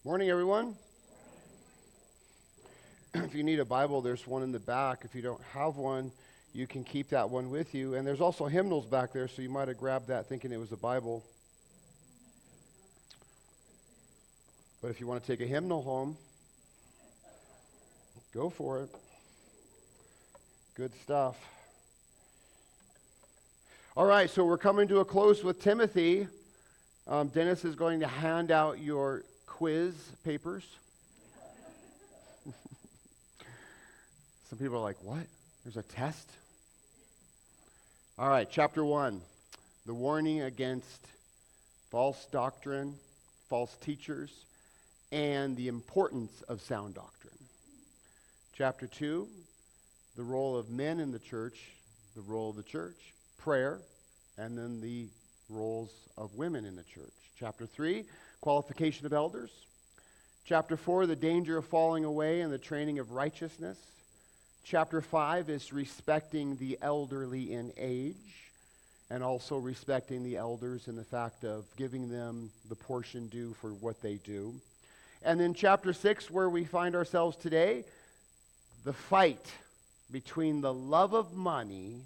Morning, everyone. If you need a Bible, there's one in the back. If you don't have one, you can keep that one with you. And there's also hymnals back there, so you might have grabbed that thinking it was a Bible. But if you want to take a hymnal home, go for it. Good stuff. All right, so we're coming to a close with Timothy. Dennis is going to hand out your quiz papers. Some people are like, what? There's a test? All right, chapter 1. The warning against false doctrine, false teachers, and the importance of sound doctrine. Chapter 2. The role of men in the church, the role of the church, prayer, and then the roles of women in the church. Chapter 3, qualification of elders. Chapter 4, the danger of falling away and the training of righteousness. Chapter 5 is respecting the elderly in age, and also respecting the elders in the fact of giving them the portion due for what they do. And then chapter 6, where we find ourselves today, the fight between the love of money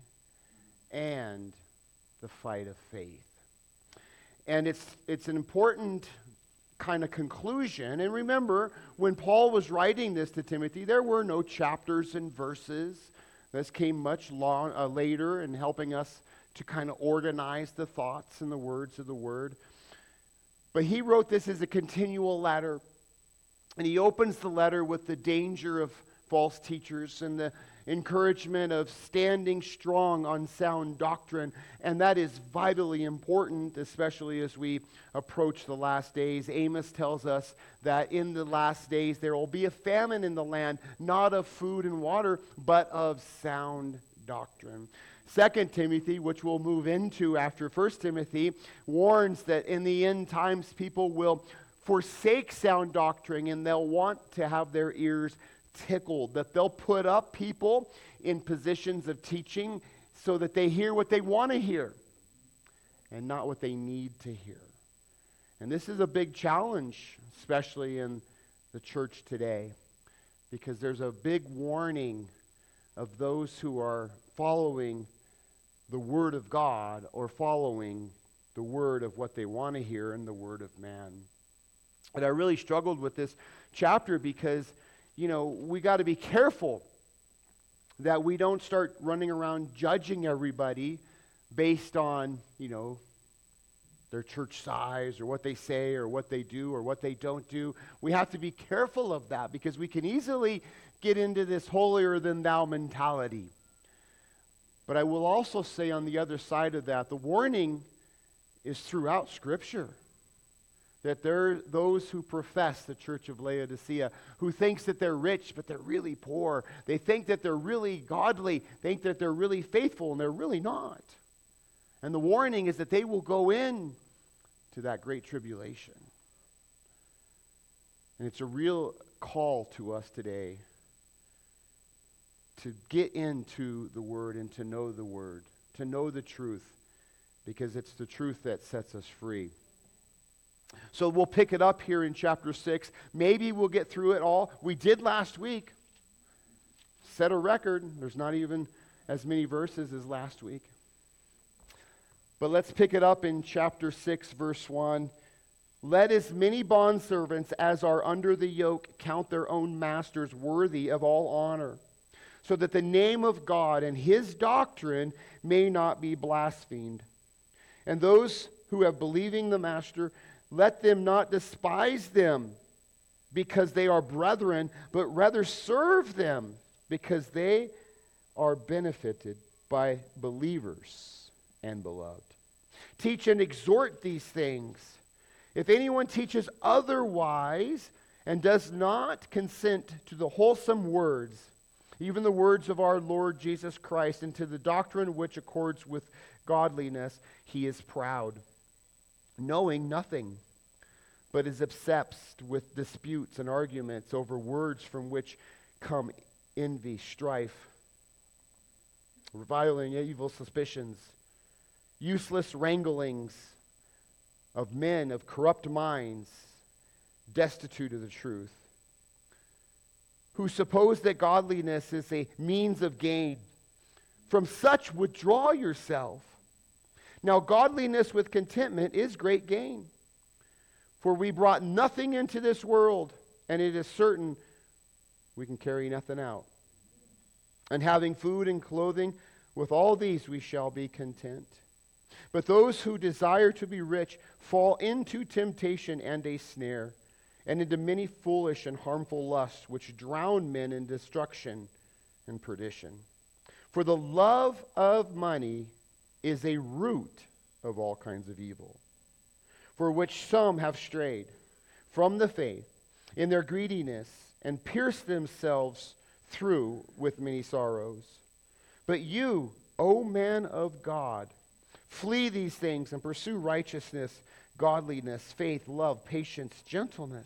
and the fight of faith. And it's an important kind of conclusion. And remember, when Paul was writing this to Timothy, there were no chapters and verses. This came much later in helping us to kind of organize the thoughts and the words of the Word. But he wrote this as a continual letter. And he opens the letter with the danger of false teachers and the encouragement of standing strong on sound doctrine, and that is vitally important, especially as we approach the last days. Amos tells us that in the last days there will be a famine in the land, not of food and water, but of sound doctrine. 2 Timothy, which we'll move into after 1 Timothy, warns that in the end times people will forsake sound doctrine and they'll want to have their ears tickled, that they'll put up people in positions of teaching so that they hear what they want to hear and not what they need to hear. And this is a big challenge, especially in the church today, because there's a big warning of those who are following the Word of God or following the word of what they want to hear and the word of man. And I really struggled with this chapter because we got to be careful that we don't start running around judging everybody based on, their church size or what they say or what they do or what they don't do. We have to be careful of that because we can easily get into this holier than thou mentality. But I will also say on the other side of that, the warning is throughout Scripture. That there are those who profess the church of Laodicea, who thinks that they're rich, but they're really poor. They think that they're really godly, think that they're really faithful, and they're really not. And the warning is that they will go in to that great tribulation. And it's a real call to us today to get into the Word and to know the Word, to know the truth, because it's the truth that sets us free. So we'll pick it up here in chapter 6. Maybe we'll get through it all. We did last week. Set a record. There's not even as many verses as last week. But let's pick it up in chapter 6, verse 1. Let as many bondservants as are under the yoke count their own masters worthy of all honor, so that the name of God and His doctrine may not be blasphemed. And those who have believing the master, let them not despise them because they are brethren, but rather serve them because they are benefited by believers and beloved. Teach and exhort these things. If anyone teaches otherwise and does not consent to the wholesome words, even the words of our Lord Jesus Christ, and to the doctrine which accords with godliness, he is proud, knowing nothing, but is obsessed with disputes and arguments over words from which come envy, strife, reviling, evil suspicions, useless wranglings of men of corrupt minds, destitute of the truth, who suppose that godliness is a means of gain. From such withdraw yourself. Now godliness with contentment is great gain. For we brought nothing into this world, and it is certain we can carry nothing out. And having food and clothing, with all these we shall be content. But those who desire to be rich fall into temptation and a snare, and into many foolish and harmful lusts, which drown men in destruction and perdition. For the love of money is a root of all kinds of evil, for which some have strayed from the faith in their greediness, and pierced themselves through with many sorrows. But you, O man of God, flee these things and pursue righteousness, godliness, faith, love, patience, gentleness.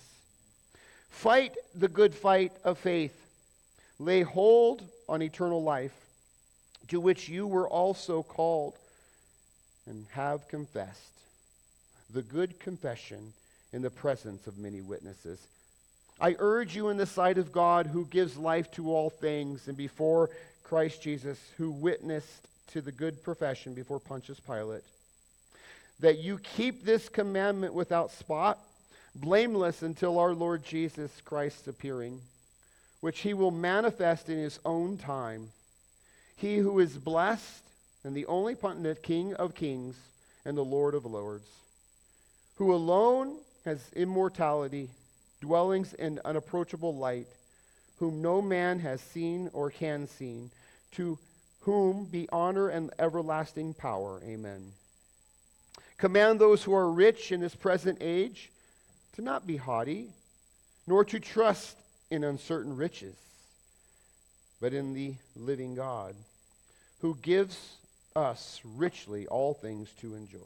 Fight the good fight of faith. Lay hold on eternal life, to which you were also called and have confessed the good confession in the presence of many witnesses. I urge you in the sight of God, who gives life to all things, and before Christ Jesus, who witnessed to the good profession before Pontius Pilate, that you keep this commandment without spot, blameless until our Lord Jesus Christ's appearing, which he will manifest in his own time. He who is blessed and the only potentate King of kings and the Lord of lords, who alone has immortality, dwellings in unapproachable light, whom no man has seen or can see, to whom be honor and everlasting power. Amen. Command those who are rich in this present age to not be haughty, nor to trust in uncertain riches, but in the living God, who gives us richly all things to enjoy.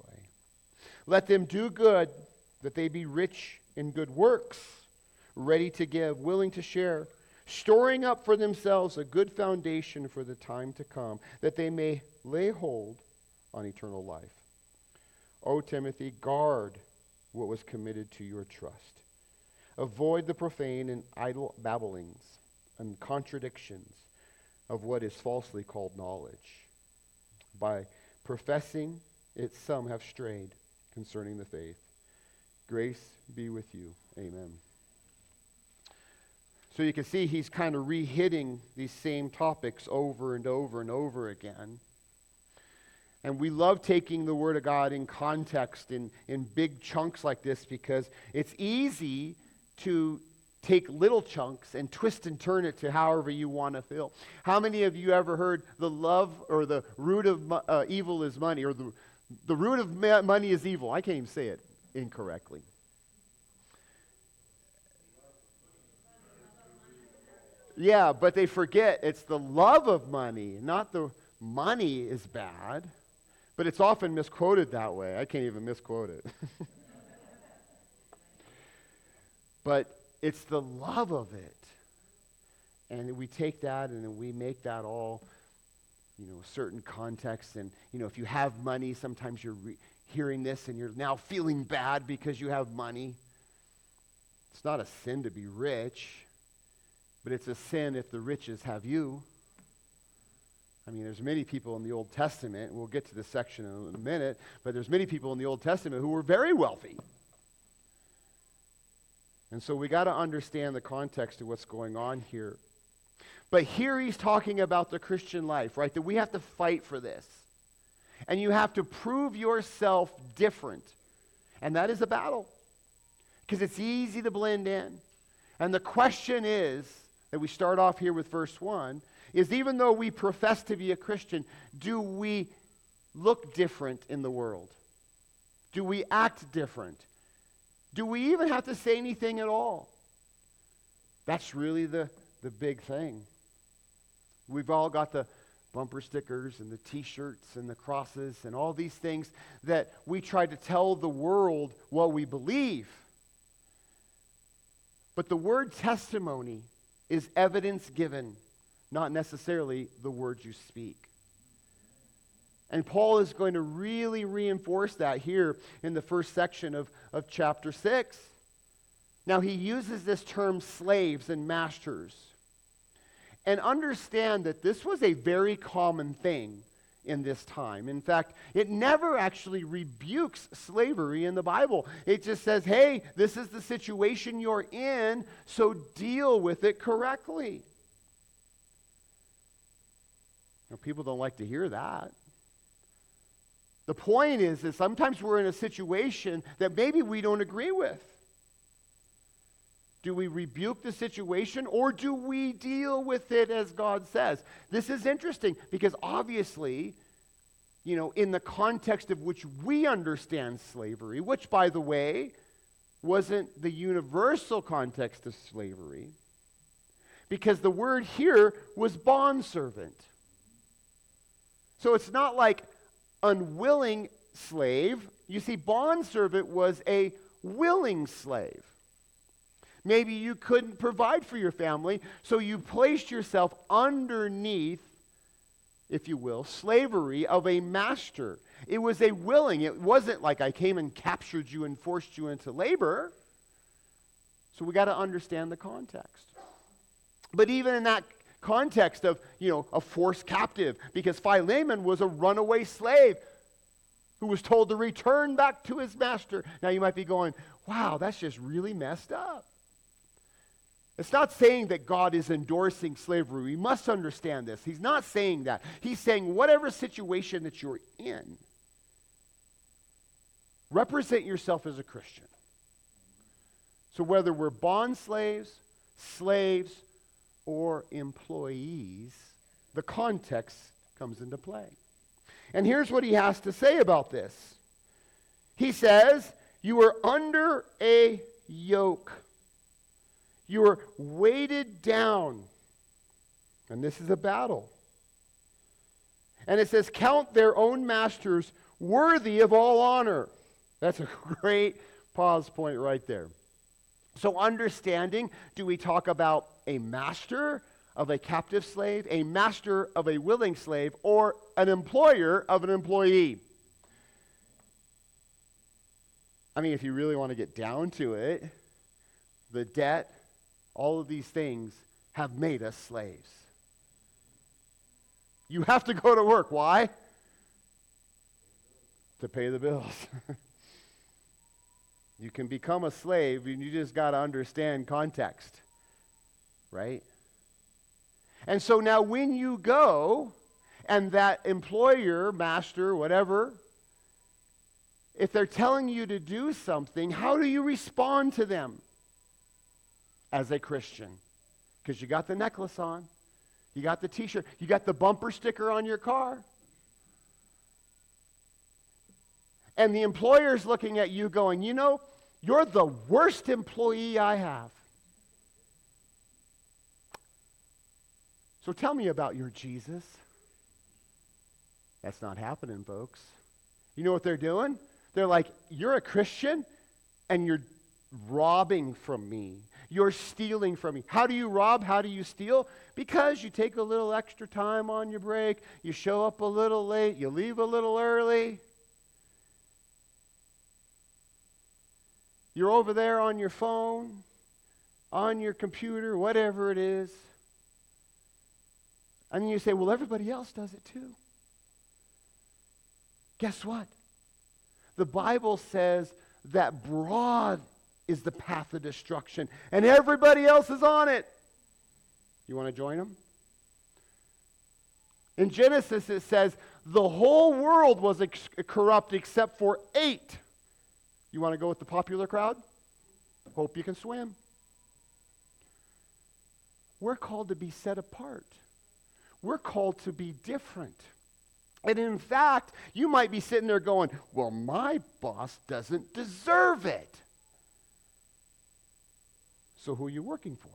Let them do good, that they be rich in good works, ready to give, willing to share, storing up for themselves a good foundation for the time to come, that they may lay hold on eternal life. O Timothy, guard what was committed to your trust. Avoid the profane and idle babblings and contradictions of what is falsely called knowledge. By professing it, some have strayed concerning the faith. Grace be with you. Amen. So you can see he's kind of re-hitting these same topics over and over and over again. And we love taking the Word of God in context in big chunks like this, because it's easy to take little chunks and twist and turn it to however you want to feel. How many of you ever heard the love or the root of evil is money, or the root of money is evil? I can't even say it incorrectly. Yeah, but they forget it's the love of money, not the money is bad. But it's often misquoted that way. I can't even misquote it. But it's the love of it. And we take that and then we make that all, a certain context. And, if you have money, sometimes you're hearing this and you're now feeling bad because you have money. It's not a sin to be rich, but it's a sin if the riches have you. There's many people in the Old Testament, we'll get to this section in a minute, but there's many people in the Old Testament who were very wealthy. And so we got to understand the context of what's going on here. But here he's talking about the Christian life, right? That we have to fight for this. And you have to prove yourself different. And that is a battle. Because it's easy to blend in. And the question is, that we start off here with verse 1, is even though we profess to be a Christian, do we look different in the world? Do we act different? Do we even have to say anything at all? That's really the big thing. We've all got the bumper stickers and the t-shirts and the crosses and all these things that we try to tell the world what we believe. But the word testimony is evidence given, not necessarily the words you speak. And Paul is going to really reinforce that here in the first section of chapter 6. Now, he uses this term slaves and masters. And understand that this was a very common thing in this time. In fact, it never actually rebukes slavery in the Bible. It just says, hey, this is the situation you're in, so deal with it correctly. Now, people don't like to hear that. The point is that sometimes we're in a situation that maybe we don't agree with. Do we rebuke the situation, or do we deal with it as God says? This is interesting because obviously, in the context of which we understand slavery, which, by the way, wasn't the universal context of slavery, because the word here was bondservant. So it's not like unwilling slave. You see, bondservant was a willing slave. Maybe you couldn't provide for your family, so you placed yourself underneath, if you will, slavery of a master. It was a willing. It wasn't like I came and captured you and forced you into labor. So we got to understand the context. But even in that context of, a forced captive, because Philemon was a runaway slave who was told to return back to his master. Now you might be going, wow, that's just really messed up. It's not saying that God is endorsing slavery. We must understand this. He's not saying that. He's saying whatever situation that you're in, represent yourself as a Christian. So whether we're bond slaves, or employees, the context comes into play. And here's what he has to say about this. He says, you are under a yoke. You are weighted down. And this is a battle. And it says, count their own masters worthy of all honor. That's a great pause point right there. So understanding, do we talk about a master of a captive slave, a master of a willing slave, or an employer of an employee? I mean, if you really want to get down to it, the debt, all of these things have made us slaves. You have to go to work. Why? To pay the bills. You can become a slave, and you just got to understand context. Right? And so now when you go, and that employer, master, whatever, if they're telling you to do something, how do you respond to them as a Christian? Because you got the necklace on, you got the t-shirt, you got the bumper sticker on your car. And the employer's looking at you going, you're the worst employee I have. So tell me about your Jesus. That's not happening, folks. You know what they're doing? They're like, you're a Christian, and you're robbing from me. You're stealing from me. How do you rob? How do you steal? Because you take a little extra time on your break, you show up a little late, you leave a little early. You're over there on your phone, on your computer, whatever it is. And then you say, well, everybody else does it too. Guess what? The Bible says that broad is the path of destruction, and everybody else is on it. You want to join them? In Genesis, it says the whole world was corrupt except for 8. You want to go with the popular crowd? Hope you can swim. We're called to be set apart. We're called to be different. And in fact, you might be sitting there going, well, my boss doesn't deserve it. So who are you working for?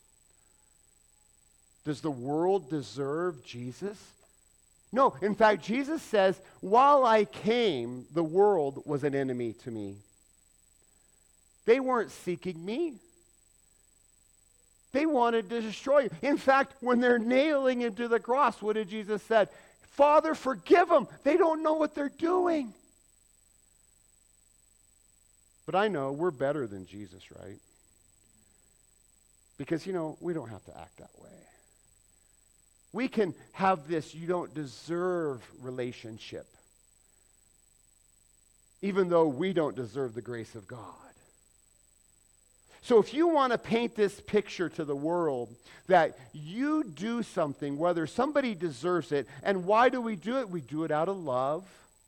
Does the world deserve Jesus? No. In fact, Jesus says, while I came, the world was an enemy to me. They weren't seeking me. They wanted to destroy you. In fact, when they're nailing him to the cross, what did Jesus say? Father, forgive them. They don't know what they're doing. But I know we're better than Jesus, right? Because, we don't have to act that way. We can have this you don't deserve relationship, even though we don't deserve the grace of God. So if you want to paint this picture to the world that you do something, whether somebody deserves it, and why do we do it? We do it out of love,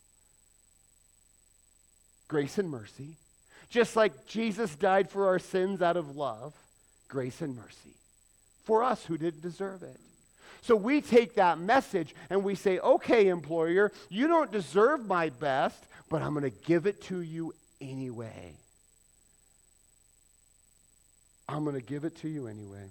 grace and mercy. Just like Jesus died for our sins out of love, grace and mercy. For us who didn't deserve it. So we take that message and we say, okay, employer, you don't deserve my best, but I'm going to give it to you anyway. I'm going to give it to you anyway.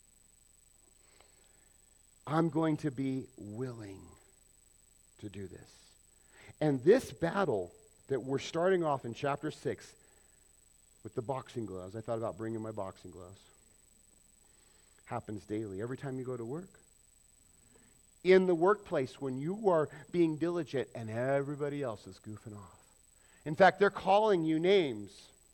I'm going to be willing to do this. And this battle that we're starting off in chapter 6 with the boxing gloves, I thought about bringing my boxing gloves. Happens daily, every time you go to work. In the workplace, when you are being diligent and everybody else is goofing off. In fact, they're calling you names.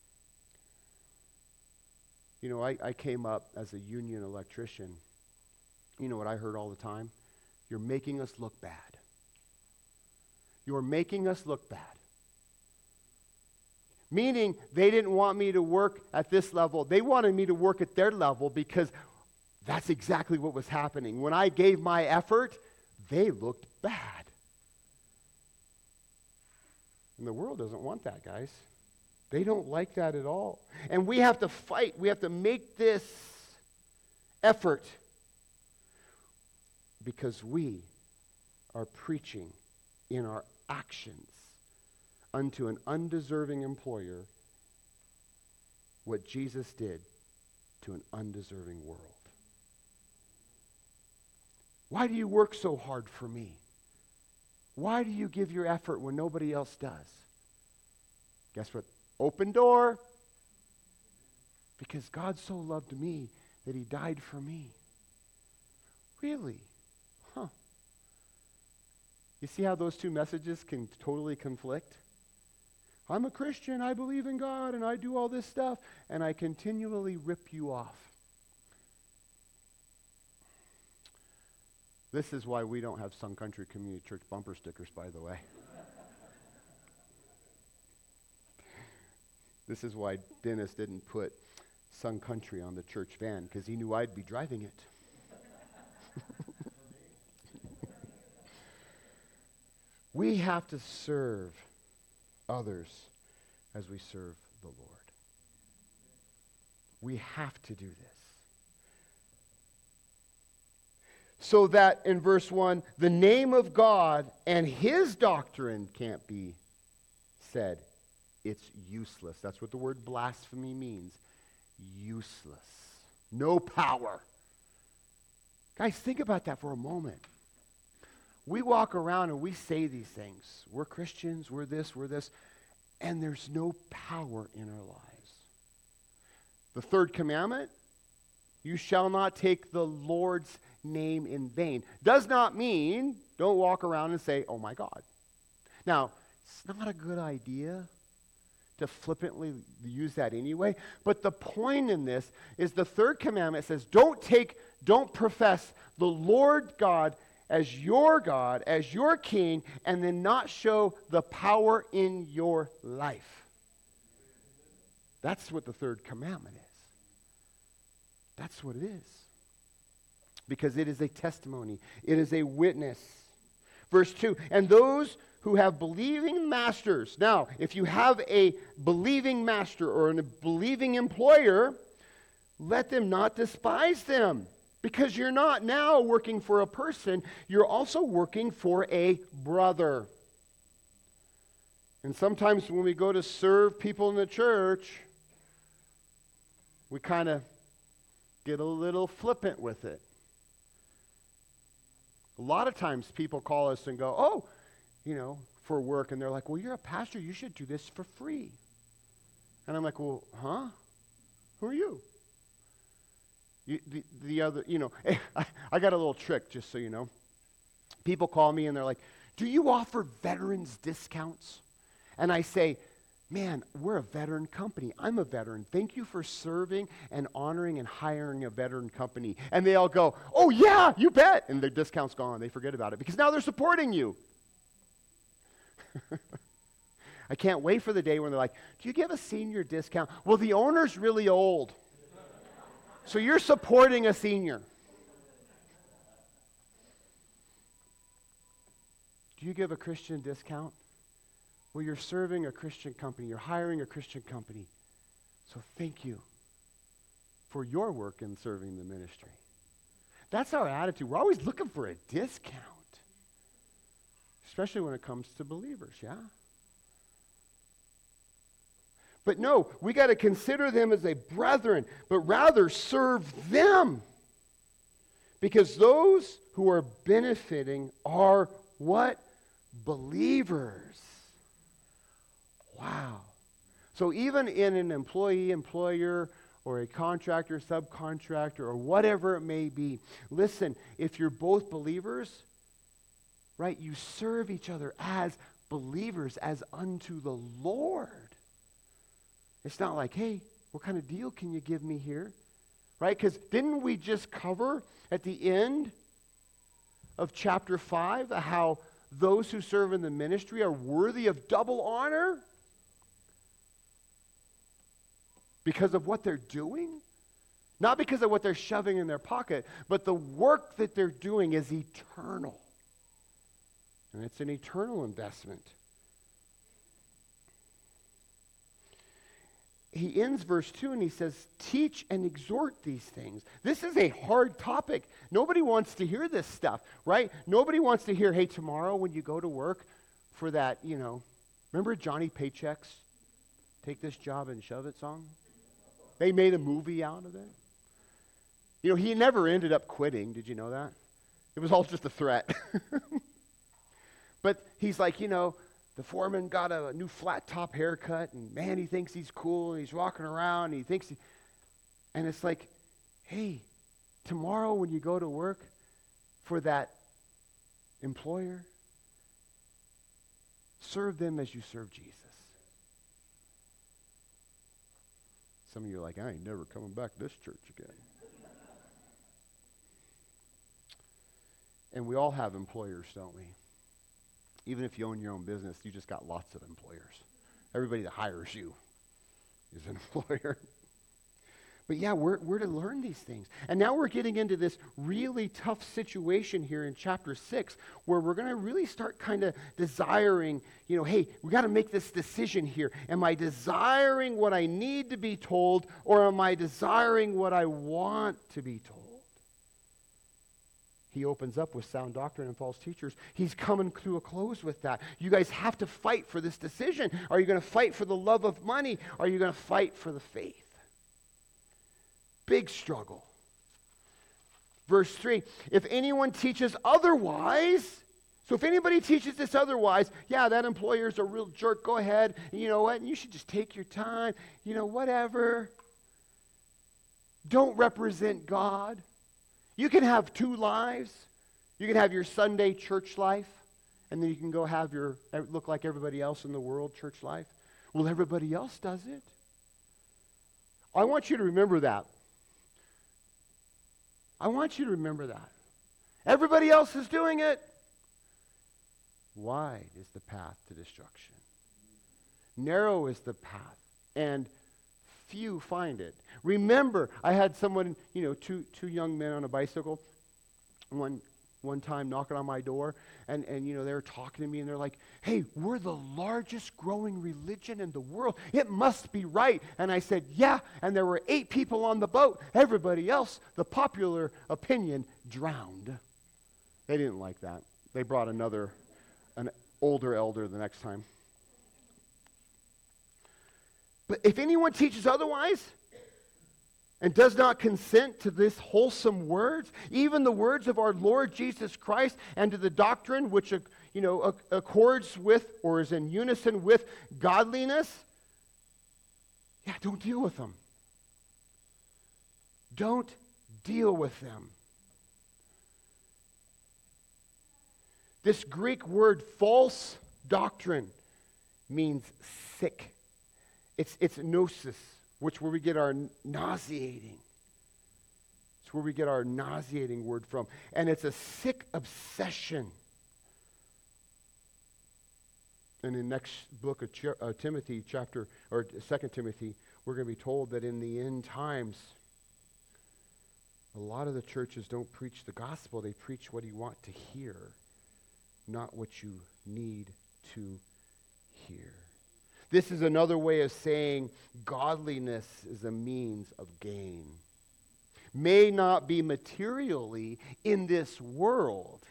I came up as a union electrician. You know what I heard all the time? You're making us look bad. You're making us look bad. Meaning, they didn't want me to work at this level. They wanted me to work at their level because that's exactly what was happening. When I gave my effort, they looked bad. And the world doesn't want that, guys. They don't like that at all. And we have to fight. We have to make this effort because we are preaching in our actions unto an undeserving employer what Jesus did to an undeserving world. Why do you work so hard for me? Why do you give your effort when nobody else does? Guess what? Open door. Because God so loved me that he died for me. Really? Huh. You see how those two messages can totally conflict? I'm a Christian, I believe in God, and I do all this stuff, and I continually rip you off. This is why we don't have Sun Country Community Church bumper stickers, by the way. This is why Dennis didn't put Sun Country on the church van, because he knew I'd be driving it. We have to serve others as we serve the Lord. We have to do this. So that in verse 1, the name of God and his doctrine can't be said. It's useless. That's what the word blasphemy means. Useless. No power. Guys, think about that for a moment. We walk around and we say these things. We're Christians, we're this, and there's no power in our lives. The third commandment, you shall not take the Lord's name in vain. Does not mean don't walk around and say, oh my God. Now, it's not a good idea to flippantly use that anyway, but the point in this is the third commandment says, don't profess the Lord God, as your king, and then not show the power in your life. That's what the third commandment is. That's what it is. Because it is a testimony. It is a witness. Verse 2, and those who have believing masters. Now, if you have a believing master or a believing employer, let them not despise them. Because you're not now working for a person, you're also working for a brother. And sometimes when we go to serve people in the church, we kind of get a little flippant with it. A lot of times people call us and go, for work, and they're like, well, you're a pastor, you should do this for free. And I'm like, well, huh? Who are you? The other, I got a little trick, just so you know. People call me and they're like, do you offer veterans discounts? And I say, man, we're a veteran company. I'm a veteran. Thank you for serving and honoring and hiring a veteran company. And they all go, oh yeah, you bet. And their discount's gone. They forget about it because now they're supporting you. I can't wait for the day when they're like, do you give a senior discount? Well, the owner's really old. So you're supporting a senior. Do you give a Christian discount? Well, you're serving a Christian company. You're hiring a Christian company. So thank you for your work in serving the ministry. That's our attitude. We're always looking for a discount. Especially when it comes to believers, yeah? But no, we got to consider them as a brethren, but rather serve them. Because those who are benefiting are what? Believers. Wow. So even in an employee, employer, or a contractor, subcontractor, or whatever it may be, listen, if you're both believers, right, you serve each other as believers, as unto the Lord. It's not like, hey, what kind of deal can you give me here? Right? Because didn't we just cover at the end of chapter 5 how those who serve in the ministry are worthy of double honor because of what they're doing? Not because of what they're shoving in their pocket, but the work that they're doing is eternal. And it's an eternal investment. He ends verse 2 and he says, teach and exhort these things. This is a hard topic. Nobody wants to hear this stuff, right? Nobody wants to hear, hey, tomorrow when you go to work for that, remember Johnny Paycheck's Take This Job and Shove It song? They made a movie out of it. He never ended up quitting. Did you know that? It was all just a threat. But he's like, the foreman got a new flat top haircut, and man, he thinks he's cool, and he's walking around, and he thinks and it's like, hey, tomorrow when you go to work for that employer, serve them as you serve Jesus. Some of you are like, I ain't never coming back to this church again. And we all have employers, don't we? Even if you own your own business, you just got lots of employers. Everybody that hires you is an employer. But yeah, we're to learn these things. And now we're getting into this really tough situation here in chapter 6 where we're going to really start kind of desiring, hey, we got to make this decision here. Am I desiring what I need to be told, or am I desiring what I want to be told? He opens up with sound doctrine and false teachers. He's coming to a close with that. You guys have to fight for this decision. Are you going to fight for the love of money? Are you going to fight for the faith? Big struggle. Verse 3, if anyone teaches otherwise, so if anybody teaches this otherwise, yeah, that employer's a real jerk, go ahead, and you know what, and you should just take your time, whatever. Don't represent God. You can have two lives. You can have your Sunday church life, and then you can go have look like everybody else in the world church life. Well, everybody else does it. I want you to remember that. I want you to remember that. Everybody else is doing it. Wide is the path to destruction. Narrow is the path, and few find it. Remember, I had someone, two young men on a bicycle one time knocking on my door, and they were talking to me, and they're like, hey, we're the largest growing religion in the world. It must be right. And I said, yeah, and there were 8 people on the boat. Everybody else, the popular opinion, drowned. They didn't like that. They brought an older elder the next time. But if anyone teaches otherwise and does not consent to this wholesome words, even the words of our Lord Jesus Christ, and to the doctrine which accords with or is in unison with godliness, yeah, don't deal with them. Don't deal with them. This Greek word false doctrine means sick It's gnosis, which where we get our nauseating. It's where we get our nauseating word from. And it's a sick obsession. And in the next book of Timothy, 2 Timothy, we're going to be told that in the end times, a lot of the churches don't preach the gospel. They preach what you want to hear, not what you need to hear. This is another way of saying godliness is a means of gain. May not be materially in this world.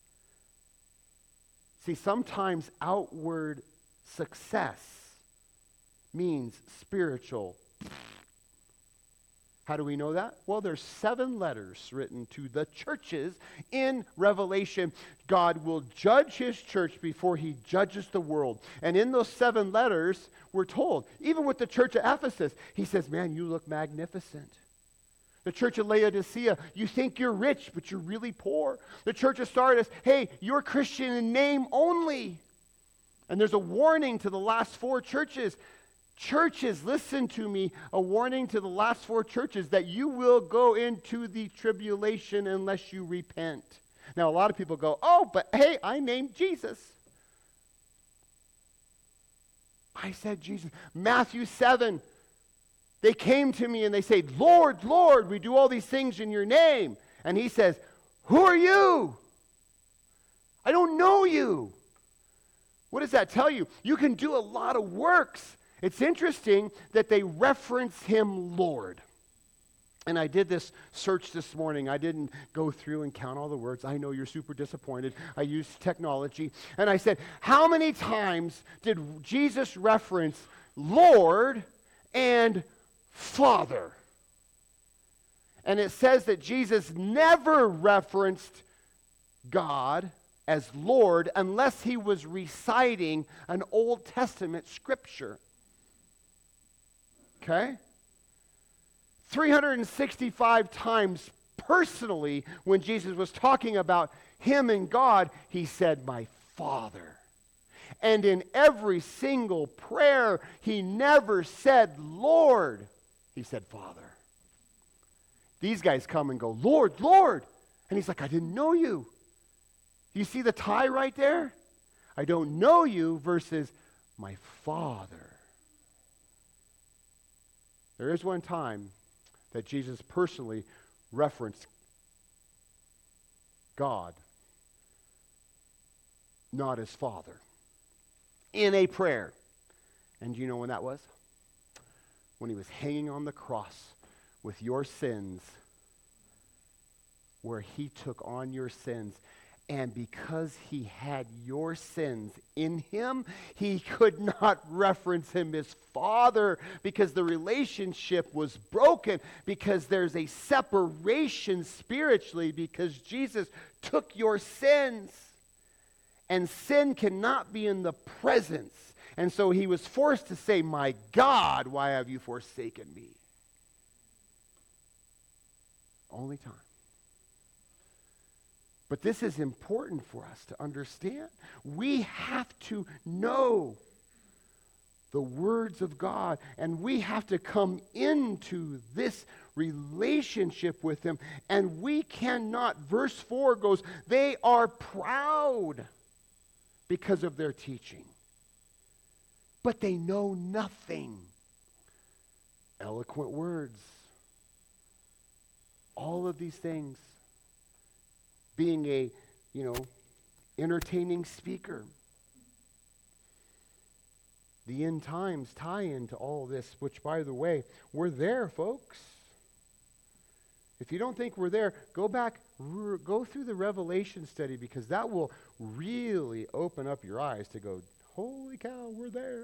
See, sometimes outward success means spiritual. How do we know that? Well, there's 7 letters written to the churches in Revelation. God will judge his church before he judges the world. And in those 7 letters, we're told, even with the church of Ephesus, he says, man, you look magnificent. The church of Laodicea, you think you're rich, but you're really poor. The church of Sardis, hey, you're Christian in name only. And there's a warning to the last 4 churches. Churches, listen to me, a warning to the last 4 churches that you will go into the tribulation unless you repent. Now, a lot of people go, oh, but hey, I named Jesus. I said Jesus. Matthew 7. They came to me and they say, Lord, Lord, we do all these things in your name. And he says, who are you? I don't know you. What does that tell you? You can do a lot of works. It's interesting that they reference him Lord. And I did this search this morning. I didn't go through and count all the words. I know you're super disappointed. I used technology. And I said, how many times did Jesus reference Lord and Father? And it says that Jesus never referenced God as Lord unless he was reciting an Old Testament scripture. Okay? 365 times personally when Jesus was talking about him and God, he said, my Father. And in every single prayer, he never said, Lord. He said, Father. These guys come and go, Lord, Lord. And he's like, I didn't know you. You see the tie right there? I don't know you versus my Father. There is one time that Jesus personally referenced God, not his Father, in a prayer. And do you know when that was? When he was hanging on the cross with your sins, where he took on your sins. And because he had your sins in him, he could not reference him as Father because the relationship was broken, because there's a separation spiritually because Jesus took your sins. And sin cannot be in the presence. And so he was forced to say, my God, why have you forsaken me? Only time. But this is important for us to understand. We have to know the words of God, and we have to come into this relationship with him. And we cannot, verse 4 goes, they are proud because of their teaching, but they know nothing. Eloquent words. All of these things. Being a, entertaining speaker. The end times tie into all this, which, by the way, we're there, folks. If you don't think we're there, go back, go through the Revelation study, because that will really open up your eyes to go, holy cow, we're there.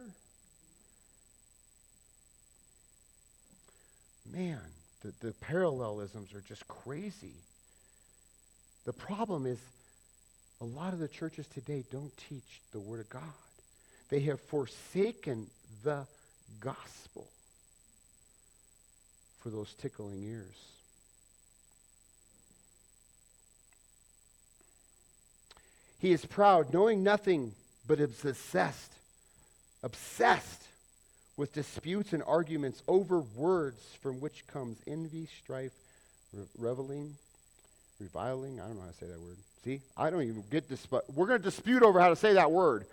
Man, the parallelisms are just crazy. The problem is a lot of the churches today don't teach the Word of God. They have forsaken the gospel for those tickling ears. He is proud, knowing nothing, but is obsessed with disputes and arguments over words, from which comes envy, strife, reviling. I don't know how to say that word. See, I don't even get this, but we're going to dispute over how to say that word.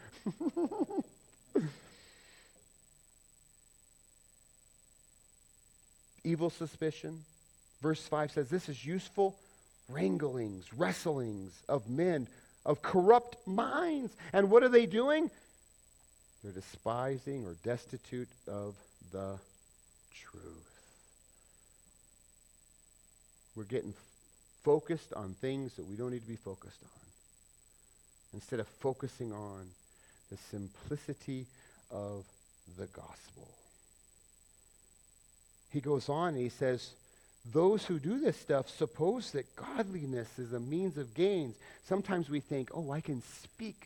Evil suspicion. Verse 5 says, this is useful wranglings, wrestlings of men of corrupt minds. And what are they doing? They're despising or destitute of the truth. We're getting focused on things that we don't need to be focused on, instead of focusing on the simplicity of the gospel. He goes on and he says, those who do this stuff suppose that godliness is a means of gains. Sometimes we think, oh, I can speak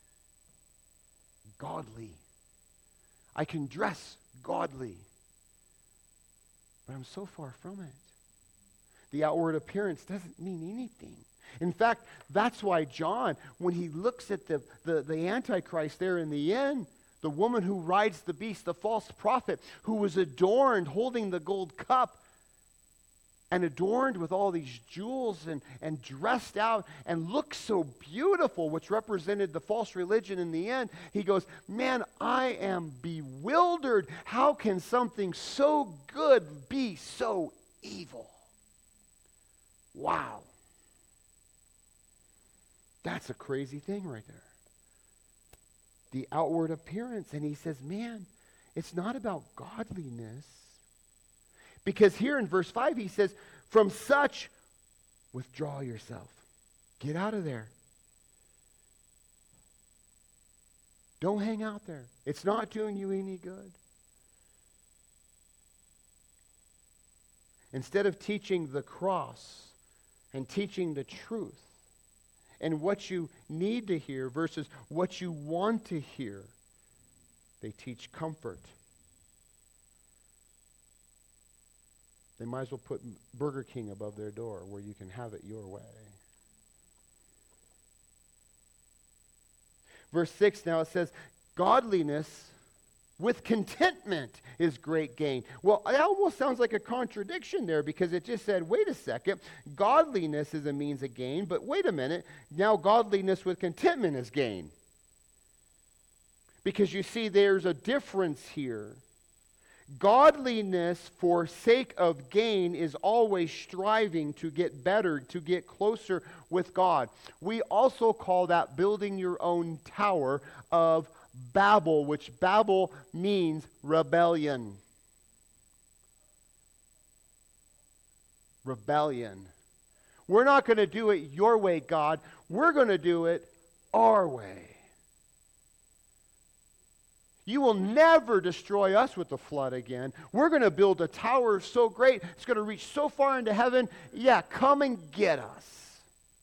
godly. I can dress godly. But I'm so far from it. The outward appearance doesn't mean anything. In fact, that's why John, when he looks at the Antichrist there in the end, the woman who rides the beast, the false prophet, who was adorned holding the gold cup, and adorned with all these jewels and dressed out and looked so beautiful, which represented the false religion in the end, he goes, man, I am bewildered. How can something so good be so evil? Wow. That's a crazy thing right there. The outward appearance. And he says, man, it's not about godliness. Because here in verse 5 he says, from such, withdraw yourself. Get out of there. Don't hang out there. It's not doing you any good. Instead of teaching the cross and teaching the truth and what you need to hear versus what you want to hear, they teach comfort. They might as well put Burger King above their door where you can have it your way. Verse 6 now, it says, godliness with contentment is great gain. Well, it almost sounds like a contradiction there, because it just said, wait a second, godliness is a means of gain, but wait a minute, now godliness with contentment is gain. Because you see, there's a difference here. Godliness for sake of gain is always striving to get better, to get closer with God. We also call that building your own tower of Babel, which Babel means rebellion. Rebellion. We're not going to do it your way, God. We're going to do it our way. You will never destroy us with the flood again. We're going to build a tower so great, it's going to reach so far into heaven. Yeah, come and get us.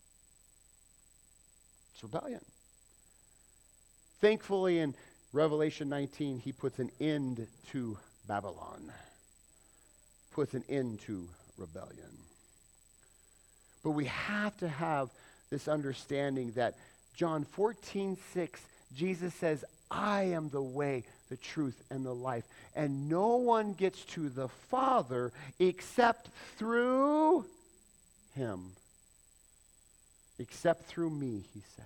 It's rebellion. Thankfully, in Revelation 19, he puts an end to Babylon. Puts an end to rebellion. But we have to have this understanding that John 14:6, Jesus says, I am the way, the truth, and the life. And no one gets to the Father except through him. Except through me, he says.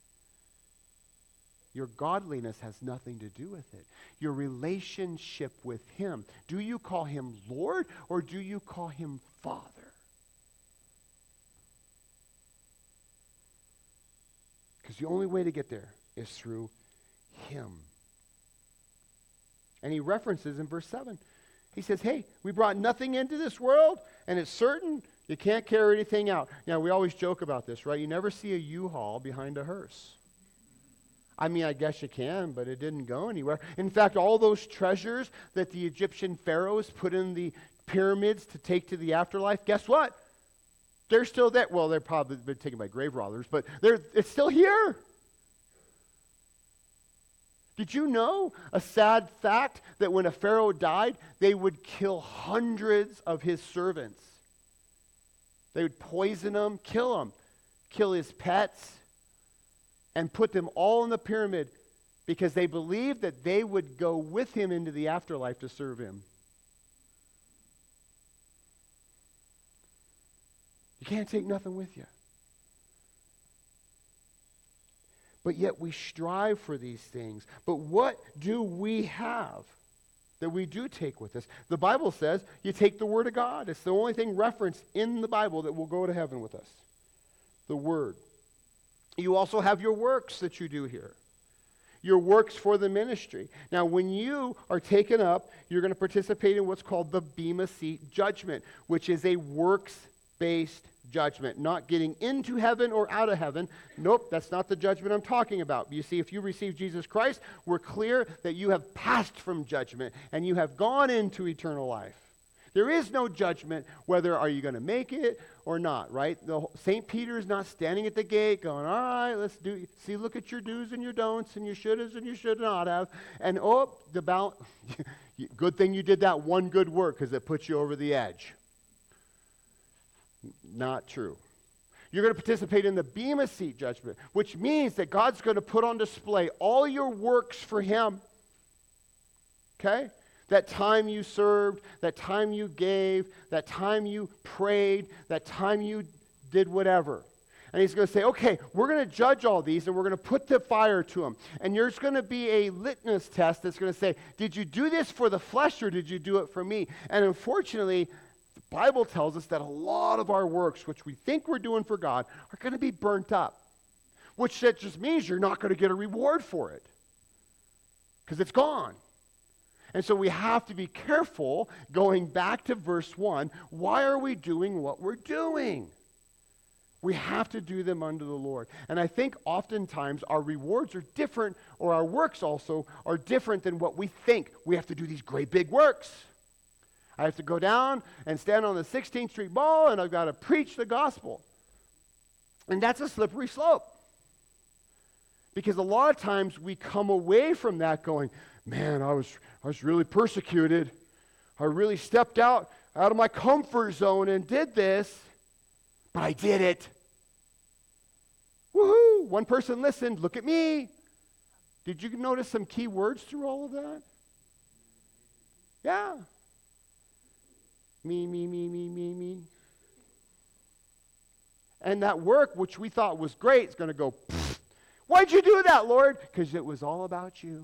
Your godliness has nothing to do with it. Your relationship with him. Do you call him Lord, or do you call him Father? Because the only way to get there is through him. And he references in verse 7. He says, hey, we brought nothing into this world, and it's certain you can't carry anything out. Now, we always joke about this, right? You never see a U-Haul behind a hearse. I mean, I guess you can, but it didn't go anywhere. In fact, all those treasures that the Egyptian pharaohs put in the pyramids to take to the afterlife, guess what? They're still there. Well, they're probably been taken by grave robbers, but it's still here. Did you know a sad fact that when a pharaoh died, they would kill hundreds of his servants? They would poison them, kill his pets, and put them all in the pyramid because they believed that they would go with him into the afterlife to serve him. You can't take nothing with you. But yet we strive for these things. But what do we have that we do take with us? The Bible says you take the Word of God. It's the only thing referenced in the Bible that will go to heaven with us. The Word. You also have your works that you do here. Your works for the ministry. Now, when you are taken up, you're going to participate in what's called the Bema Seat judgment, which is a works-based judgment. Not getting into heaven or out of heaven. Nope, that's not the judgment I'm talking about. You see, if you receive Jesus Christ, we're clear that you have passed from judgment and you have gone into eternal life. There is no judgment whether are you going to make it or not, right? St. Peter is not standing at the gate going, all right, let's do, see, look at your do's and your don'ts and your shouldas and you should not have. And good thing you did that one good work because it puts you over the edge. Not true. You're going to participate in the Bema Seat judgment, which means that God's going to put on display all your works for him. Okay? That time you served, that time you gave, that time you prayed, that time you did whatever. And he's going to say, okay, we're going to judge all these and we're going to put the fire to them. And there's going to be a litmus test that's going to say, did you do this for the flesh or did you do it for me? And unfortunately, the Bible tells us that a lot of our works, which we think we're doing for God, are going to be burnt up. Which that just means you're not going to get a reward for it. Because it's gone. And so we have to be careful, going back to verse 1, why are we doing what we're doing? We have to do them unto the Lord. And I think oftentimes our rewards are different, or our works also are different than what we think. We have to do these great big works. I have to go down and stand on the 16th Street Mall, and I've got to preach the gospel. And that's a slippery slope. Because a lot of times we come away from that going, man, I was really persecuted. I really stepped out of my comfort zone and did this, but I did it. Woohoo! One person listened. Look at me. Did you notice some key words through all of that? Yeah. Me. And that work, which we thought was great, is going to go, pfft. Why'd you do that, Lord? Because it was all about you.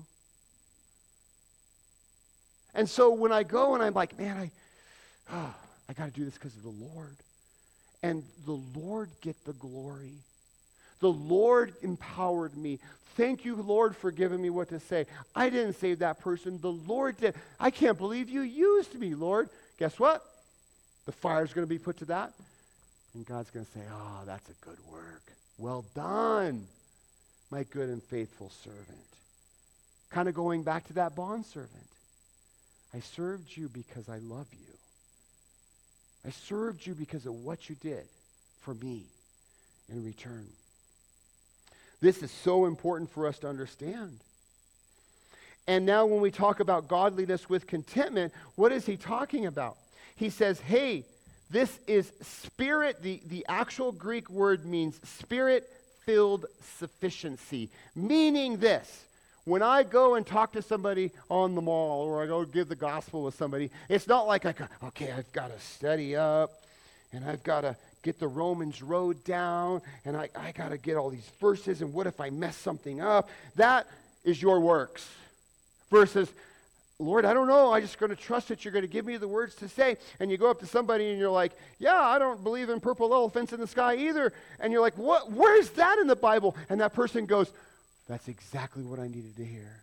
And so when I go and I'm like, man, I got to do this because of the Lord. And the Lord get the glory. The Lord empowered me. Thank you, Lord, for giving me what to say. I didn't save that person. The Lord did. I can't believe you used me, Lord. Guess what? The fire's going to be put to that. And God's going to say, oh, that's a good work. Well done, my good and faithful servant. Kind of going back to that bondservant. I served you because I love you. I served you because of what you did for me in return. This is so important for us to understand. And now when we talk about godliness with contentment, what is he talking about? He says, hey, this is spirit. The actual Greek word means spirit-filled sufficiency. Meaning this. When I go and talk to somebody on the mall or I go give the gospel with somebody, it's not like I've got to study up and I've got to get the Romans road down and I got to get all these verses and what if I mess something up? That is your works. Versus, Lord, I don't know. I'm just going to trust that you're going to give me the words to say. And you go up to somebody and you're like, yeah, I don't believe in purple elephants in the sky either. And you're like, what? Where's that in the Bible? And that person goes, that's exactly what I needed to hear.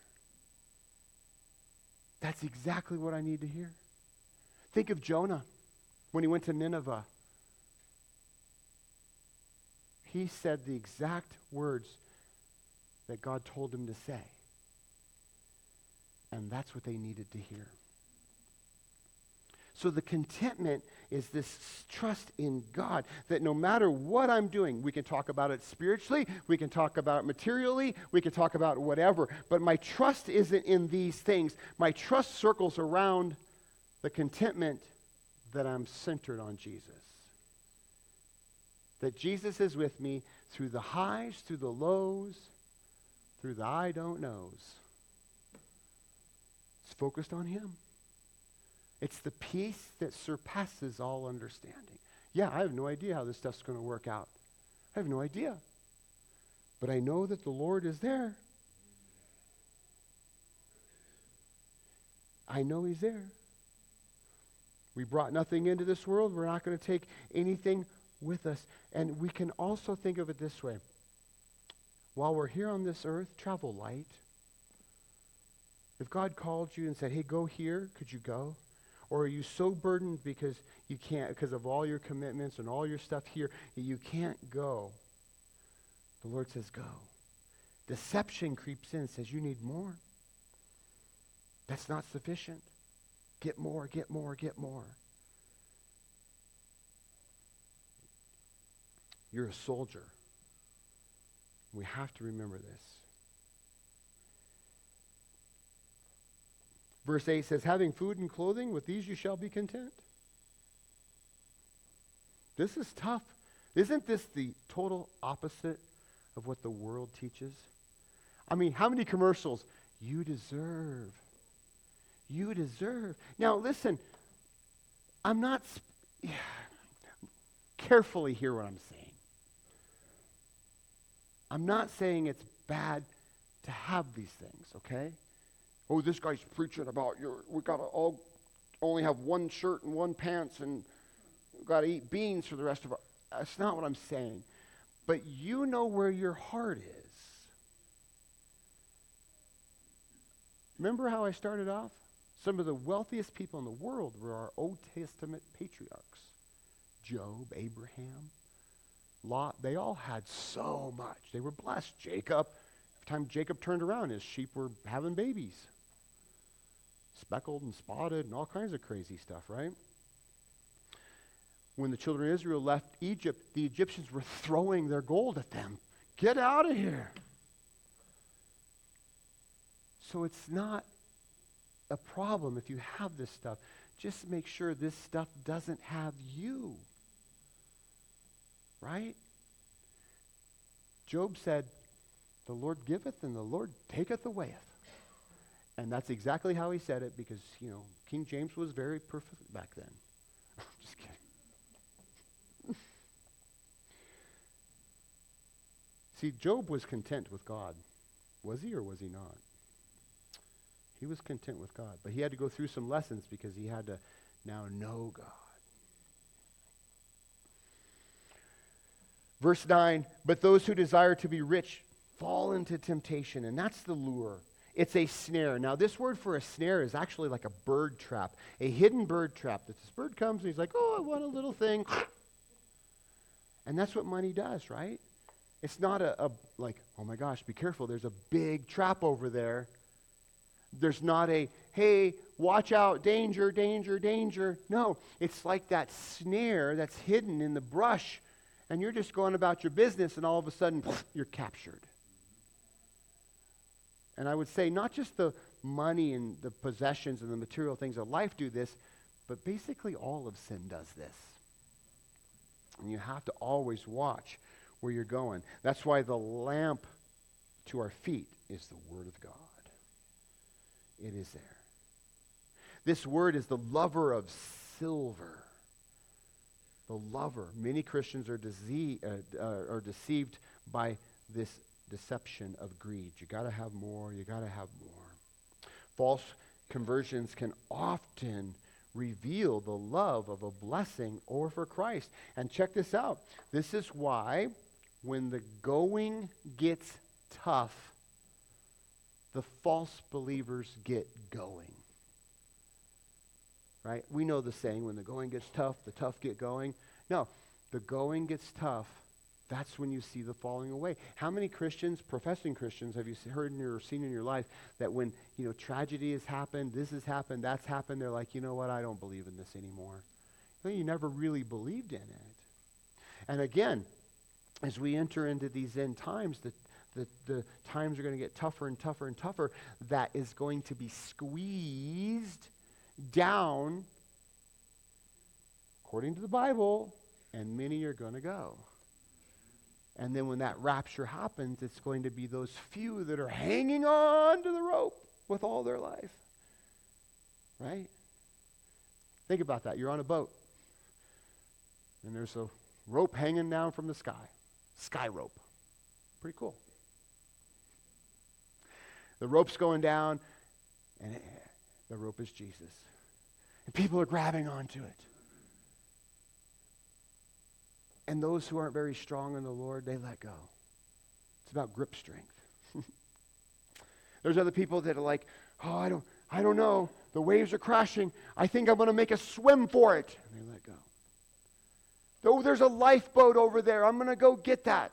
That's exactly what I need to hear. Think of Jonah when he went to Nineveh. He said the exact words that God told him to say. And that's what they needed to hear. So the contentment is this trust in God that no matter what I'm doing, we can talk about it spiritually, we can talk about it materially, we can talk about whatever, but my trust isn't in these things. My trust circles around the contentment that I'm centered on Jesus. That Jesus is with me through the highs, through the lows, through the I don't knows. It's focused on him. It's the peace that surpasses all understanding. Yeah, I have no idea how this stuff's going to work out. I have no idea. But I know that the Lord is there. I know he's there. We brought nothing into this world. We're not going to take anything with us. And we can also think of it this way. While we're here on this earth, travel light. If God called you and said, hey, go here, could you go? Or are you so burdened because you can't, because of all your commitments and all your stuff here, that you can't go? The Lord says, go. Deception creeps in and says, you need more. That's not sufficient. Get more, get more, get more. You're a soldier. We have to remember this. Verse 8 says, having food and clothing, with these you shall be content. This is tough. Isn't this the total opposite of what the world teaches? I mean, how many commercials? You deserve. You deserve. Now, listen, I'm not... carefully hear what I'm saying. I'm not saying it's bad to have these things, okay? Oh, this guy's preaching about we got to all only have one shirt and one pants and we've got to eat beans for the rest of our... That's not what I'm saying. But you know where your heart is. Remember how I started off? Some of the wealthiest people in the world were our Old Testament patriarchs. Job, Abraham, Lot, they all had so much. They were blessed. Jacob, every time Jacob turned around, his sheep were having babies. Speckled and spotted and all kinds of crazy stuff, right? When the children of Israel left Egypt, the Egyptians were throwing their gold at them. Get out of here. So it's not a problem if you have this stuff. Just make sure this stuff doesn't have you. Right? Job said, the Lord giveth and the Lord taketh awayeth. And that's exactly how he said it because, King James was very perfect back then. Just kidding. See, Job was content with God. Was he or was he not? He was content with God. But he had to go through some lessons because he had to now know God. Verse 9, but those who desire to be rich fall into temptation. And that's the lure. It's a snare. Now, this word for a snare is actually like a bird trap, a hidden bird trap. That this bird comes and he's like, oh, I want a little thing. And that's what money does, right? It's not a like, oh my gosh, be careful. There's a big trap over there. There's not a, hey, watch out, danger, danger, danger. No, it's like that snare that's hidden in the brush, and you're just going about your business, and all of a sudden, you're captured. And I would say not just the money and the possessions and the material things of life do this, but basically all of sin does this. And you have to always watch where you're going. That's why the lamp to our feet is the Word of God. It is there. This word is the lover of silver. The lover. Many Christians are deceived by this deception of greed. You got to have more. You got to have more. False conversions can often reveal the love of a blessing or for Christ. And check this out. This is why when the going gets tough, the false believers get going. Right? We know the saying, when the going gets tough, the tough get going. No, the going gets tough, that's when you see the falling away. How many Christians, professing Christians, have you heard or seen in your life that when, tragedy has happened, this has happened, that's happened, they're like, you know what, I don't believe in this anymore. You never really believed in it. And again, as we enter into these end times, the times are going to get tougher and tougher and tougher. That is going to be squeezed down, according to the Bible, and many are going to go. And then when that rapture happens, it's going to be those few that are hanging on to the rope with all their life. Right? Think about that. You're on a boat. And there's a rope hanging down from the sky. Sky rope. Pretty cool. The rope's going down, and the rope is Jesus. And people are grabbing onto it. And those who aren't very strong in the Lord, they let go. It's about grip strength. There's other people that are like, oh, I don't know. The waves are crashing. I think I'm going to make a swim for it. And they let go. Oh, there's a lifeboat over there. I'm going to go get that.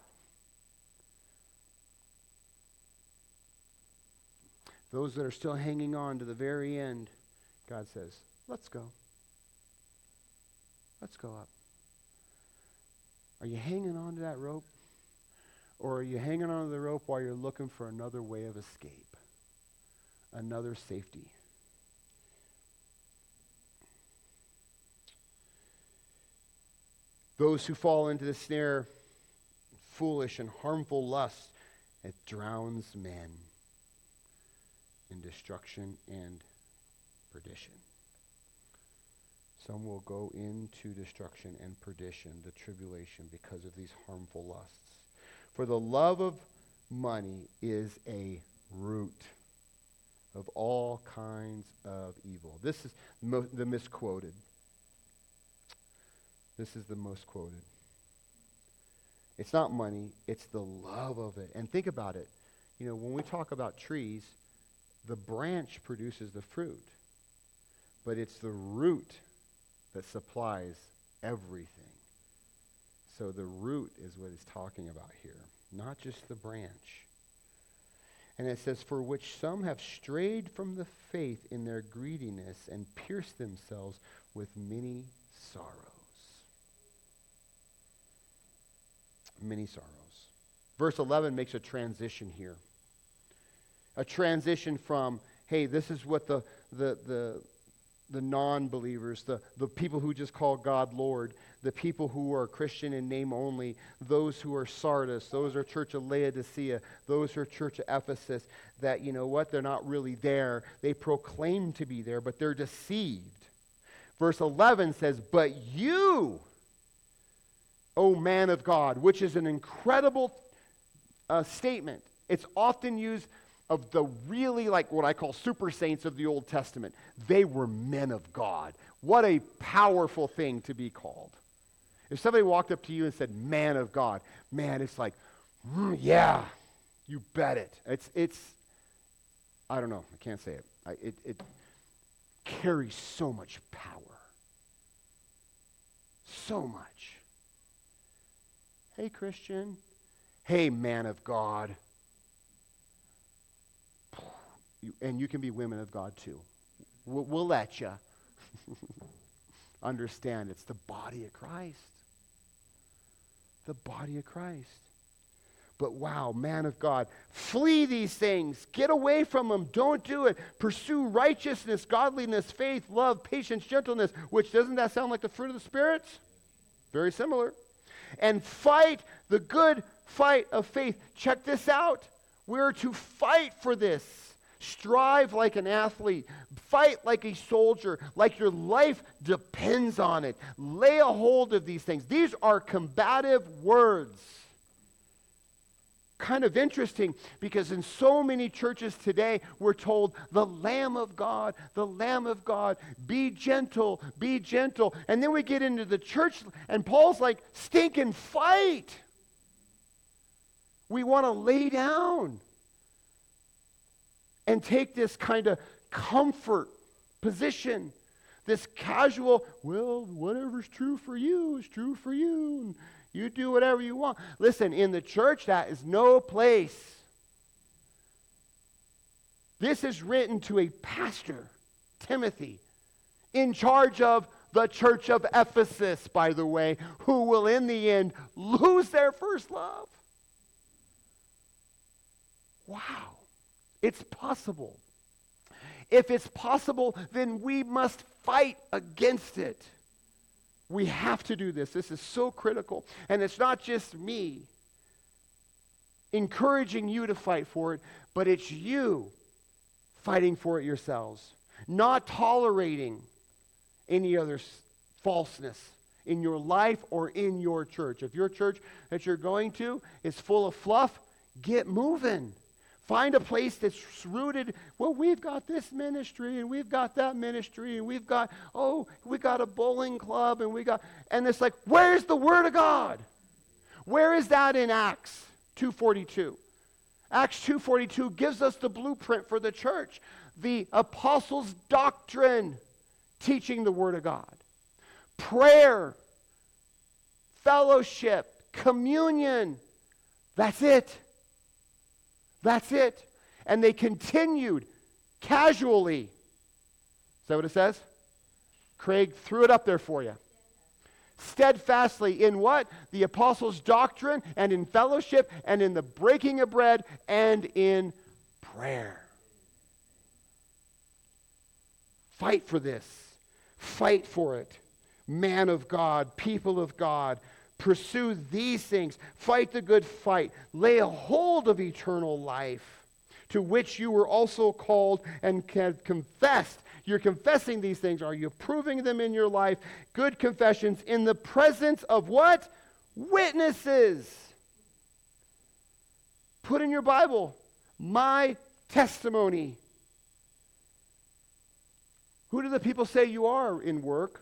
Those that are still hanging on to the very end, God says, let's go. Let's go up. Are you hanging on to that rope? Or are you hanging on to the rope while you're looking for another way of escape? Another safety? Those who fall into the snare, foolish and harmful lust, it drowns men in destruction and perdition. Some will go into destruction and perdition, the tribulation, because of these harmful lusts. For the love of money is a root of all kinds of evil. This is the misquoted. This is the most quoted. It's not money, it's the love of it. And think about it. You know, when we talk about trees, the branch produces the fruit. But it's the root that supplies everything. So the root is what he's talking about here, not just the branch. And it says, for which some have strayed from the faith in their greediness and pierced themselves with many sorrows. Many sorrows. Verse 11 makes a transition here. A transition from, hey, this is what the non-believers, the people who just call God Lord, the people who are Christian in name only, those who are Sardis, those are Church of Laodicea, those are Church of Ephesus, that, you know what, they're not really there. They proclaim to be there, but they're deceived. Verse 11 says, but you, O man of God, which is an incredible statement. It's often used of the really, like what I call super saints of the Old Testament. They were men of God. What a powerful thing to be called. If somebody walked up to you and said, man of God, man, it's like, yeah, you bet it. It's, I don't know, I can't say it. It carries so much power. So much. Hey, Christian. Hey, man of God. And you can be women of God too. We'll let you understand it's the body of Christ. The body of Christ. But wow, man of God, flee these things. Get away from them. Don't do it. Pursue righteousness, godliness, faith, love, patience, gentleness, which doesn't that sound like the fruit of the Spirit? Very similar. And fight the good fight of faith. Check this out. We're to fight for this. Strive like an athlete. Fight like a soldier, like your life depends on it. Lay a hold of these things. These are combative words. Kind of interesting because in so many churches today, we're told the Lamb of God, be gentle, be gentle. And then we get into the church and Paul's like, stinking fight. We want to lay down and take this kind of comfort position, this casual, well, whatever's true for you is true for you, and you do whatever you want. Listen, in the church, that is no place. This is written to a pastor, Timothy, in charge of the church of Ephesus, by the way, who will in the end lose their first love. Wow. It's possible. If it's possible, then we must fight against it. We have to do this. This is so critical. And it's not just me. encouraging you to fight for it, but it's you fighting for it yourselves, not tolerating any other falseness in your life or in your church. If your church that you're going to is full of fluff, get moving. Find a place that's rooted, well, we've got this ministry and we've got that ministry and we got a bowling club and it's like, where's the Word of God? Where is that in Acts 2:42? Acts 2:42 gives us the blueprint for the church. The apostles' doctrine, teaching the Word of God. Prayer, fellowship, communion. That's it. That's it. And they continued casually. Is that what it says? Craig threw it up there for you. Steadfastly in what? The apostles' doctrine and in fellowship and in the breaking of bread and in prayer. Fight for this. Fight for it. Man of God, people of God, pursue these things. Fight the good fight. Lay a hold of eternal life, to which you were also called and confessed. You're confessing these things. Are you proving them in your life? Good confessions in the presence of what? Witnesses. Put in your Bible, my testimony. Who do the people say you are in work?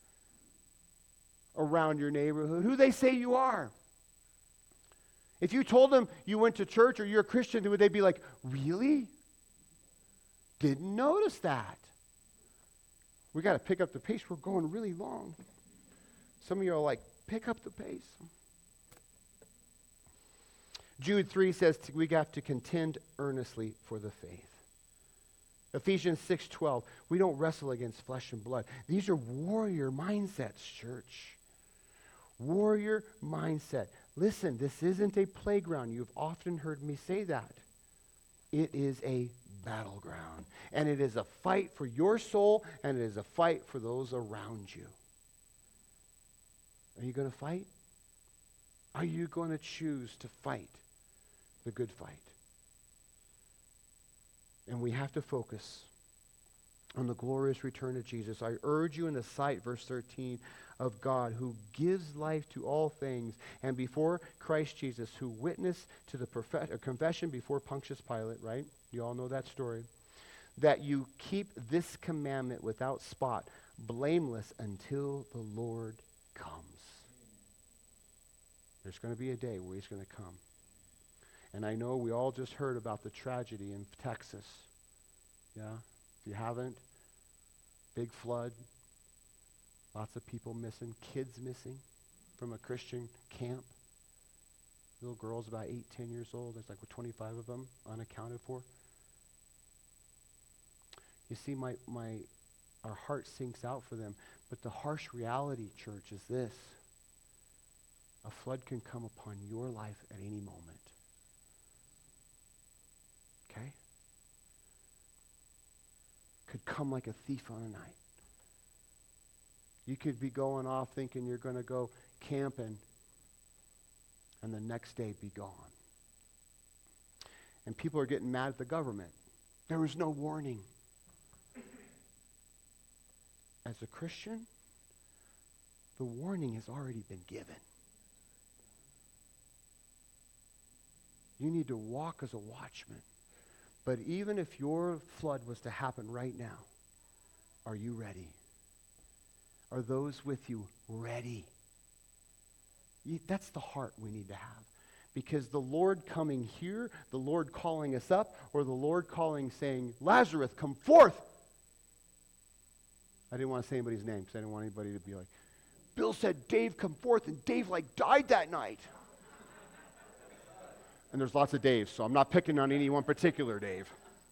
Around your neighborhood? Who do they say you are? If you told them you went to church or you're a Christian, would they be like, really? Didn't notice that. We got to pick up the pace. We're going really long. Some of you are like, pick up the pace. Jude 3 says we got to contend earnestly for the faith. Ephesians 6:12, we don't wrestle against flesh and blood. These are warrior mindsets, church. Warrior mindset. Listen, this isn't a playground. You've often heard me say that. It is a battleground. And it is a fight for your soul, and it is a fight for those around you. Are you going to fight? Are you going to choose to fight the good fight? And we have to focus on the glorious return of Jesus. I urge you in the sight, verse 13, of God, who gives life to all things, and before Christ Jesus, who witnessed to the confession before Pontius Pilate, right? You all know that story. That you keep this commandment without spot, blameless until the Lord comes. There's going to be a day where he's going to come. And I know we all just heard about the tragedy in Texas. Yeah? If you haven't, big flood. Lots of people missing, kids missing from a Christian camp. Little girls about 8, 10 years old. There's like 25 of them unaccounted for. You see, our heart sinks out for them. But the harsh reality, church, is this. A flood can come upon your life at any moment. Okay? Could come like a thief on a night. You could be going off thinking you're going to go camping, and the next day be gone. And people are getting mad at the government. There was no warning. As a Christian, the warning has already been given. You need to walk as a watchman. But even if your flood was to happen right now, are you ready? Are those with you ready? That's the heart we need to have. Because the Lord coming here, the Lord calling us up, or the Lord calling saying, Lazarus, come forth. I didn't want to say anybody's name because I didn't want anybody to be like, Bill said Dave come forth, and Dave died that night. And there's lots of Daves, so I'm not picking on any one particular Dave.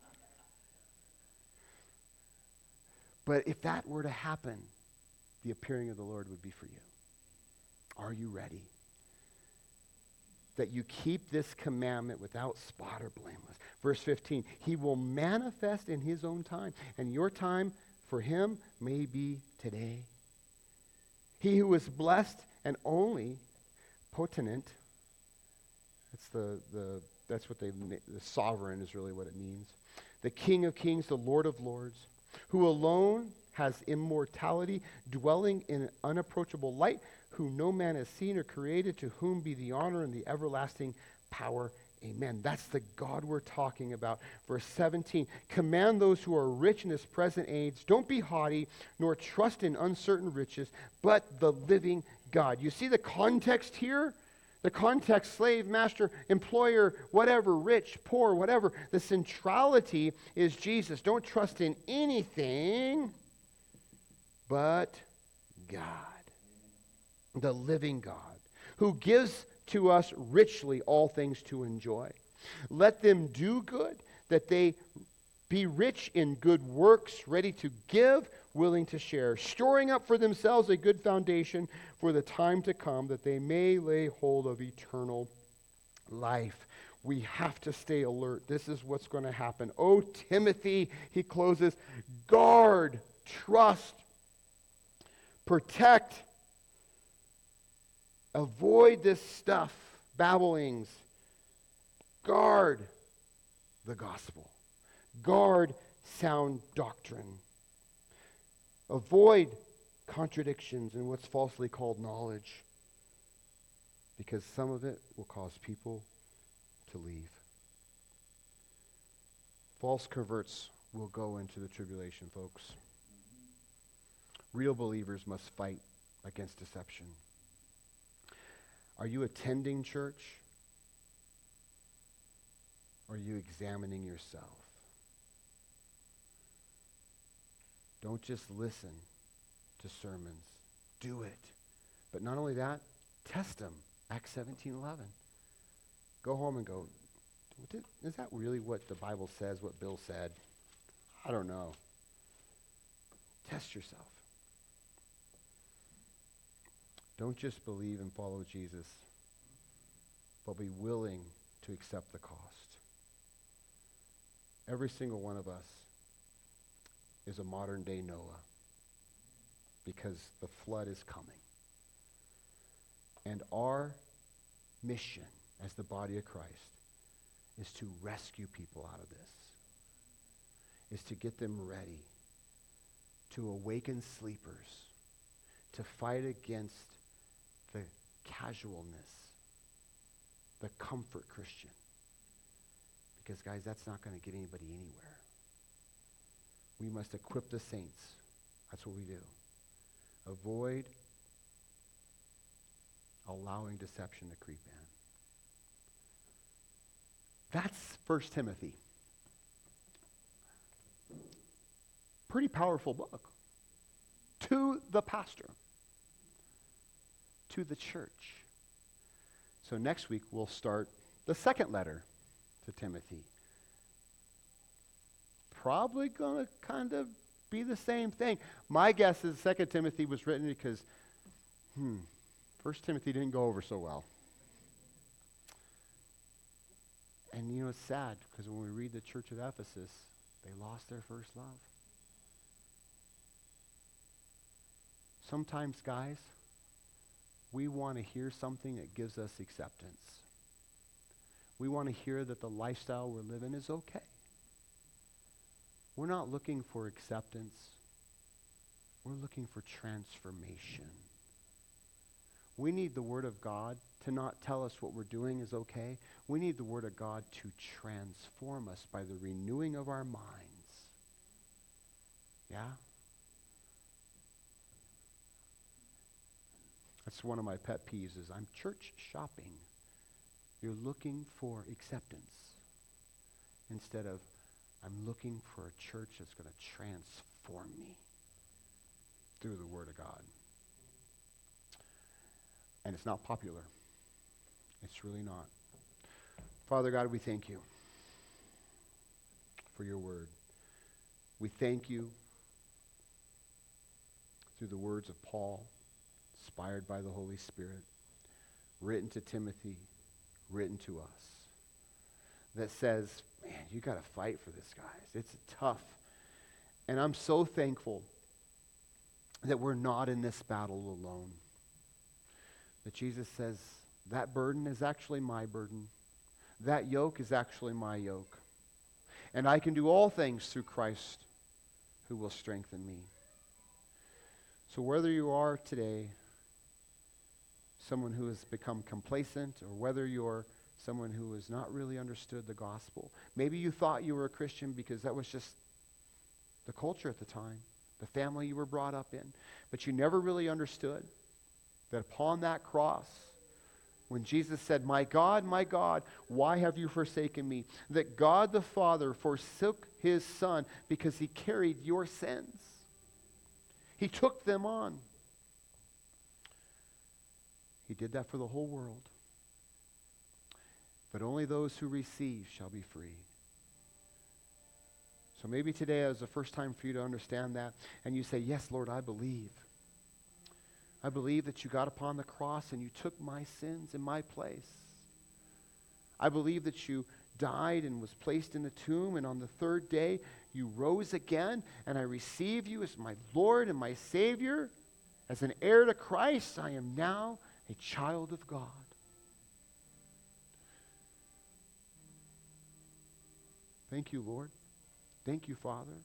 But if that were to happen, the appearing of the Lord would be for you. Are you ready? That you keep this commandment without spot or blameless. Verse 15, he will manifest in his own time, and your time for him may be today. He who is blessed and only potent, that's the That's what the sovereign is really what it means. The King of Kings, the Lord of Lords, who alone has immortality, dwelling in an unapproachable light, who no man has seen or created, to whom be the honor and the everlasting power. Amen. That's the God we're talking about. Verse 17, command those who are rich in this present age, don't be haughty, nor trust in uncertain riches, but the living God. You see the context here? The context, slave, master, employer, whatever, rich, poor, whatever. The centrality is Jesus. Don't trust in anything but God, the living God, who gives to us richly all things to enjoy. Let them do good, that they be rich in good works, ready to give, willing to share, storing up for themselves a good foundation for the time to come, that they may lay hold of eternal life. We have to stay alert. This is what's going to happen. Oh, Timothy, he closes, guard, trust, protect, avoid this stuff, babblings. Guard the gospel. Guard sound doctrine. Avoid contradictions and what's falsely called knowledge, because some of it will cause people to leave. False converts will go into the tribulation, folks. Real believers must fight against deception. Are you attending church? Or are you examining yourself? Don't just listen to sermons. Do it. But not only that, test them. Acts 17:11. Go home and go, is that really what the Bible says, what Bill said? I don't know. Test yourself. Don't just believe and follow Jesus, but be willing to accept the cost. Every single one of us is a modern day Noah, because the flood is coming. And our mission as the body of Christ is to rescue people out of this, is to get them ready, to awaken sleepers, to fight against the casualness, the comfort Christian. Because, guys, that's not going to get anybody anywhere. We must equip the saints. That's what we do. Avoid allowing deception to creep in. That's 1 Timothy. Pretty powerful book. To the pastor. To the church. So next week we'll start the second letter to Timothy. Probably going to kind of be the same thing. My guess is 2 Timothy was written because 1 Timothy didn't go over so well. And you know, it's sad because when we read the church of Ephesus, they lost their first love. Sometimes, guys, we want to hear something that gives us acceptance. We want to hear that the lifestyle we're living is okay. We're not looking for acceptance. We're looking for transformation. We need the Word of God to not tell us what we're doing is okay. We need the Word of God to transform us by the renewing of our minds. Yeah? That's one of my pet peeves is I'm church shopping. You're looking for acceptance instead of I'm looking for a church that's going to transform me through the Word of God. And it's not popular. It's really not. Father God, we thank you for your word. We thank you through the words of Paul, inspired by the Holy Spirit, written to Timothy, written to us, that says, man, you got to fight for this, guys. It's tough. And I'm so thankful that we're not in this battle alone. That Jesus says, that burden is actually my burden. that yoke is actually my yoke. And I can do all things through Christ who will strengthen me. So whether you are today someone who has become complacent, or whether you're someone who has not really understood the gospel, maybe you thought you were a Christian because that was just the culture at the time, the family you were brought up in, but you never really understood that upon that cross, when Jesus said, my God, why have you forsaken me?" That God the Father forsook his Son because he carried your sins. He took them on. He did that for the whole world. But only those who receive shall be free. So maybe today is the first time for you to understand that, and you say, "Yes, Lord, I believe. I believe that you got upon the cross and you took my sins in my place. I believe that you died and was placed in the tomb, and on the third day you rose again, and I receive you as my Lord and my Savior. As an heir to Christ, I am now a child of God." Thank you, Lord. Thank you, Father.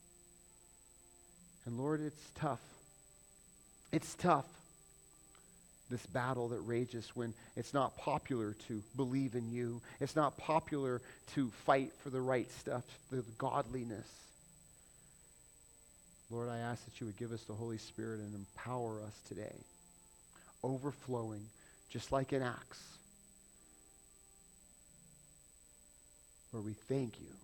And Lord, it's tough. It's tough, this battle that rages when it's not popular to believe in you. It's not popular to fight for the right stuff, the godliness. Lord, I ask that you would give us the Holy Spirit and empower us today, overflowing, just like in Acts, where we thank you.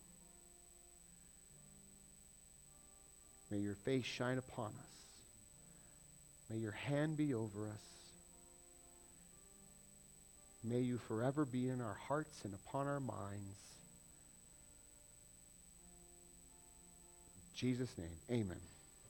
May your face shine upon us. May your hand be over us. May you forever be in our hearts and upon our minds. In Jesus' name, amen.